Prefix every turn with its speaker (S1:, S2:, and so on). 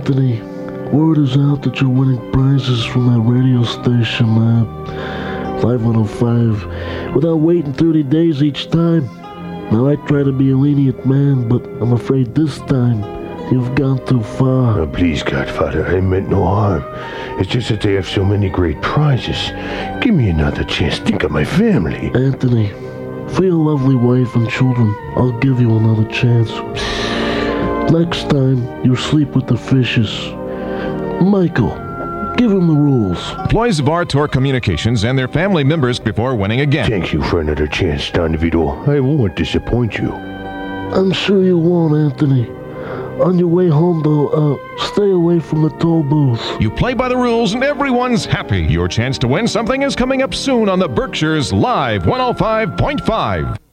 S1: Anthony, word is out that you're winning prizes from that radio station, 5105, without waiting 30 days each time. Now, I try to be a lenient man, but I'm afraid this time you've gone too far.
S2: Oh, please, Godfather, I meant no harm. It's just that they have so many great prizes. Give me another chance. Think of my family.
S1: Anthony, for your lovely wife and children, I'll give you another chance. Next time, you sleep with the fishes. Michael, give him the rules.
S3: Employees of Artor Communications and their family members before winning again.
S2: Thank you for another chance, Don DeVito. I won't disappoint you.
S1: I'm sure you won't, Anthony. On your way home, though, stay away from the toll booth.
S3: You play by the rules and everyone's happy. Your chance to win something is coming up soon on the Berkshires Live 105.5.